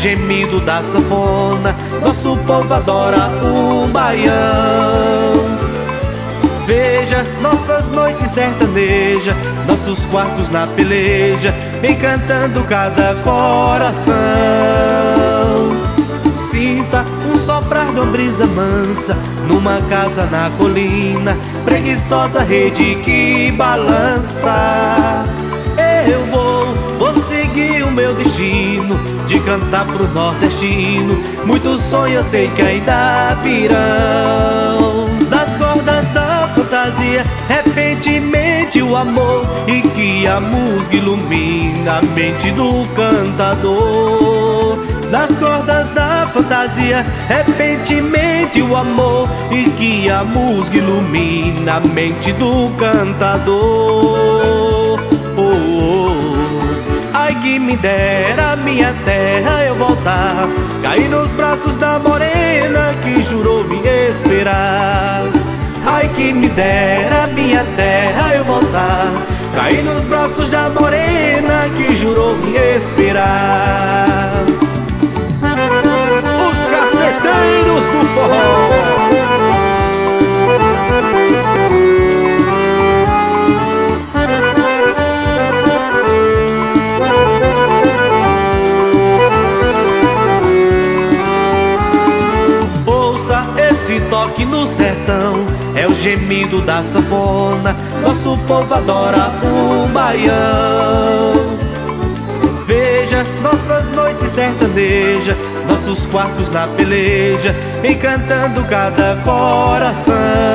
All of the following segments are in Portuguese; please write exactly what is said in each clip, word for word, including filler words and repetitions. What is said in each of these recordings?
gemido da sanfona, nosso povo adora o baião. Veja nossas noites sertanejas, nossos quartos na peleja, encantando cada coração. Sinta um soprar de uma brisa mansa, numa casa na colina, preguiçosa rede que balança. Eu vou, vou seguir o meu destino, de cantar pro nordestino. Muitos sonhos eu sei que ainda virão. Das cordas da fantasia, repentemente o amor, e que a música ilumina a mente do cantador. Das cordas da fantasia, repentemente o amor, e que a música ilumina a mente do cantador. Oh, oh, oh. Ai que me dera a minha terra eu voltar, cair nos braços da morena que jurou me esperar. Ai que me dera a minha terra eu voltar, cair nos braços da morena que jurou me esperar. Os caceteiros do forró. Ouça esse toque no sertão, é o gemido da sanfona, nosso povo adora o baião. Veja nossas noites sertanejas, nossos quartos na peleja, encantando cada coração.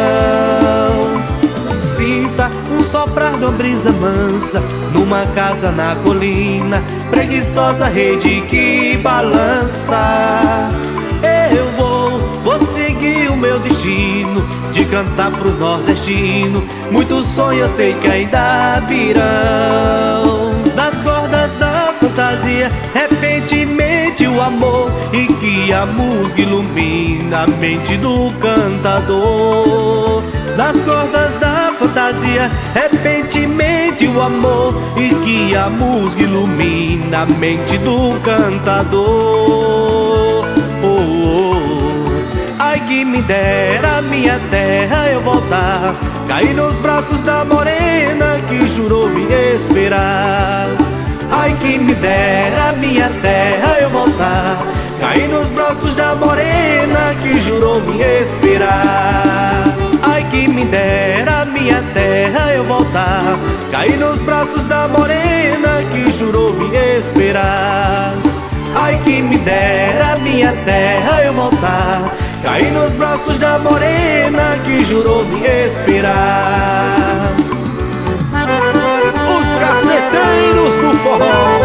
Sinta um soprar de uma brisa mansa, numa casa na colina, preguiçosa rede que balança. Eu vou, vou seguir o meu destino, de cantar pro nordestino. Muitos sonhos eu sei que ainda virão. Das cordas da fantasia, repentemente o amor, e que a música ilumina a mente do cantador. Das cordas da fantasia, repentemente o amor, e que a música ilumina a mente do cantador. Oh, oh, oh. Ai que me dera a minha terra eu voltar, cair nos braços da morena que jurou me esperar. Ai que me dera a minha terra eu voltar, cair nos braços da morena que jurou me esperar. Ai que me dera a minha terra eu voltar, cair nos braços da morena que jurou me esperar. Ai que me dera a minha terra eu voltar, cair nos braços da morena que jurou me esperar. Os caceteiros do forró.